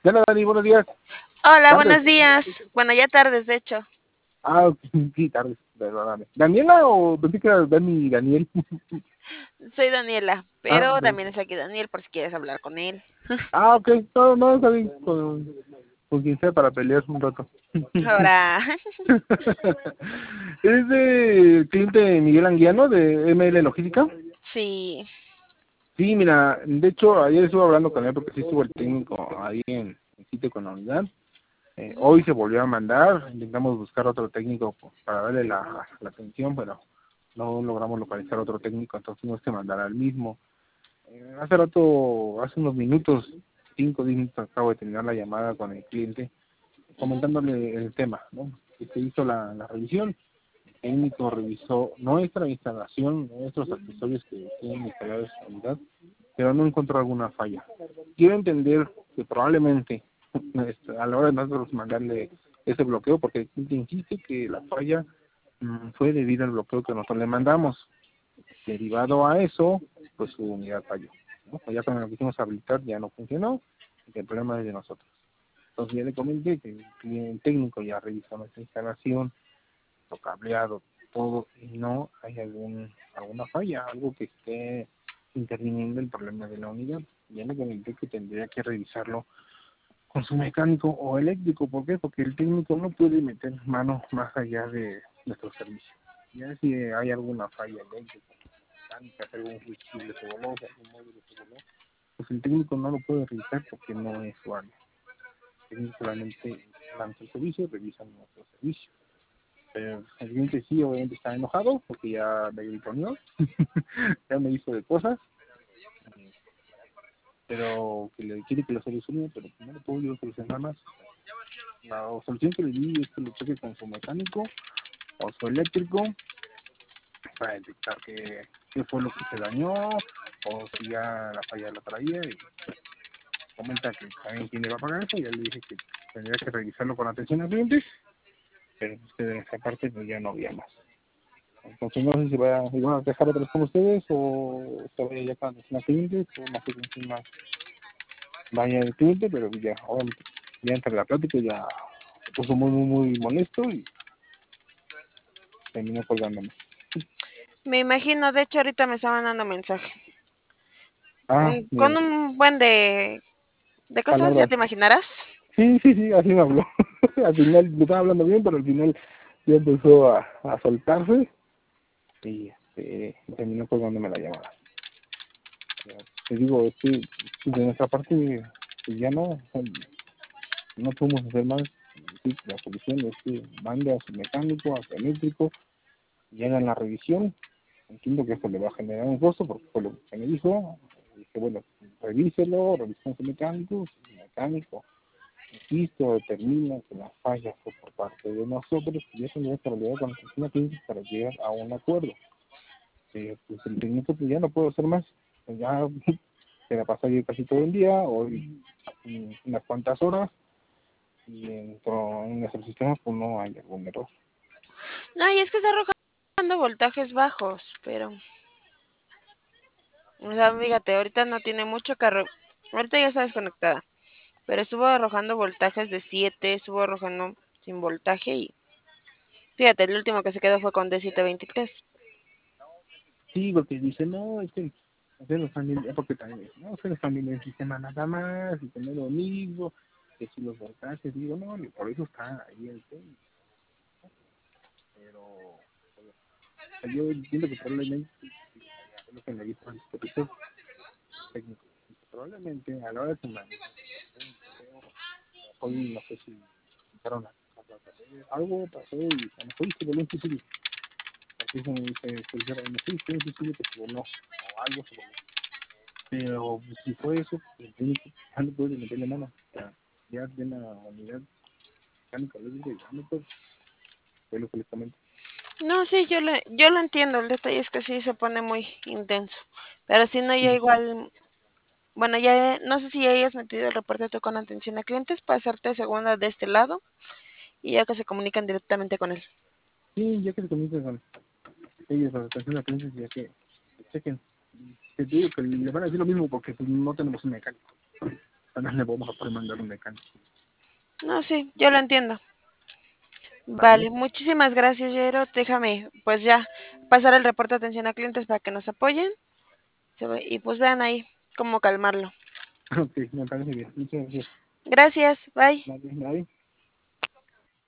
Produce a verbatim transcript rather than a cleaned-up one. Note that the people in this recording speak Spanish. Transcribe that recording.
Hola Dani, buenos días. Hola, Tardes. buenos días. Bueno, ya tardes, de hecho. Ah, ok, sí, tardes, perdóname. ¿Daniela o pensé que era Dani y Daniel? Soy Daniela, Ah, pero Dan- también es aquí Daniel por si quieres hablar con él. ah, ok, no, no, está bien, con, con quien sea para pelear un rato. Ahora, ¿Es de cliente Miguel Anguiano de M L Logística? sí. Sí, mira, de hecho ayer estuve hablando con él porque sí estuvo el técnico ahí en el sitio con la unidad. Eh, Ujú. hoy se volvió a mandar, intentamos buscar otro técnico pues, para darle la, la atención, pero no logramos localizar otro técnico, entonces tuvimos que mandar al mismo. Eh, hace rato, hace unos minutos, cinco diez minutos, acabo de terminar la llamada con el cliente, Ujú. comentándole el tema, ¿no? Que se hizo la, la revisión, el técnico revisó nuestra instalación, nuestros accesorios que tienen instalados en la unidad, pero no encontró alguna falla. Quiero entender que probablemente este, a la hora de nosotros mandarle ese bloqueo, porque el cliente insiste que la falla mm, fue debido al bloqueo que nosotros le mandamos. Derivado a eso, pues su unidad falló, ¿no? Pues ya cuando lo quisimos habilitar ya no funcionó, y el problema es de nosotros. Entonces ya le comenté que el cliente técnico ya revisó nuestra instalación, lo cableado, todo, y no hay algún alguna falla, algo que esté interviniendo el problema de la unidad. Ya le comenté que tendría que revisarlo con su mecánico o eléctrico. ¿Por qué? Porque el técnico no puede meter mano más allá de nuestro servicio. Ya si hay alguna falla eléctrica, mecánica, si algún fusible se voló, si algún módulo se voló, pues el técnico no lo puede revisar porque no es su área. El técnico solamente lanza el servicio, revisa nuestro servicio. Pero el cliente sí, obviamente está enojado porque ya me gritoneó, ya me hizo de cosas, pero que le quiere que lo solucione, pero no le puedo yo solucionar más. La solución que le di es que lo cheque con su mecánico o su eléctrico para detectar qué, qué fue lo que se dañó o si ya la falla la traía, y comenta que también quién le va a pagar eso. Ya le dije que tendría que revisarlo con atención al cliente, pero pues que de nuestra parte pues ya no había más. Entonces no sé si va a, igual a dejar otra vez con ustedes o se vaya ya con atención al cliente o no sé con quién más vaya el cliente, pero ya, obviamente, ya entre la plática ya se puso muy, muy, muy molesto y terminó colgándome. Me imagino, de hecho, ahorita me estaban dando mensaje. Ah, Mm, Con mira, un buen de, de cosas, ya palabras. te imaginarás. Sí, sí, sí, así me habló. Al final me estaba hablando bien, pero al final ya empezó a, a soltarse y este, terminó colgándome la llamada. Ya, te digo, es que de nuestra parte pues ya no, no podemos hacer más. Sí, la solución es que mande a su mecánico, a su eléctrico, y hagan la revisión. Entiendo que esto le va a generar un costo porque fue lo que me dijo. Dije, bueno, revíselo, revisen su mecánico, su mecánico insisto, determina que la falla fue por parte de nosotros y eso no es realidad con la oficina clínica para llegar a un acuerdo. Eh, pues el técnico pues ya no puedo hacer más. Pues ya se la pasó ayer casi todo el día, hoy mm, unas cuantas horas, y dentro en nuestro sistema pues no hay algún error. Ay, es que está arrojando voltajes bajos, pero, o sea, fíjate, ahorita no tiene mucho carro. Ahorita ya está desconectada, pero estuvo arrojando voltajes de siete, estuvo arrojando sin voltaje y fíjate, el último que se quedó fue con D setecientos veintitrés. Sí, porque dice, no, es que ustedes no están bien, porque también dice, no, ustedes no están bien en el sistema nada más, y tener lo mismo, que si los voltajes, digo, no, por eso está ahí el técnico, pero yo entiendo que probablemente es lo que me dijo el supervisor técnico. Probablemente a la hora de tomar un correo, hoy no sé si quitaron la casa, algo pasó y a lo mejor se volvió imposible. Así es como dice el supervisor, a lo mejor fue imposible que se voló o algo se voló. Pero pues, si fue eso, pues, el técnico ya no puede meterle mano. O sea, ya de la unidad mecánica, les digo, ya no puede. Fue lo que les comento. No, sí, yo lo, yo lo entiendo. El detalle es que sí se pone muy intenso. Pero si no, ya igual, bueno, ya no sé si ya hayas metido el reporte tú con atención a clientes para hacerte segunda de este lado y ya que se comunican directamente con él. Sí, ya que se comienzan con ellos, la atención a clientes, ya que chequen. Te digo que le van a decir lo mismo porque pues, no tenemos un mecánico. También le vamos a poder mandar un mecánico. No, sí, yo lo entiendo. ¿Vale? Vale, muchísimas gracias, Jairo. Déjame, pues ya, pasar el reporte de atención a clientes para que nos apoyen se ve- y pues vean ahí cómo calmarlo. Ok, me parece bien. Muchas gracias. Gracias, bye. Vale, bye.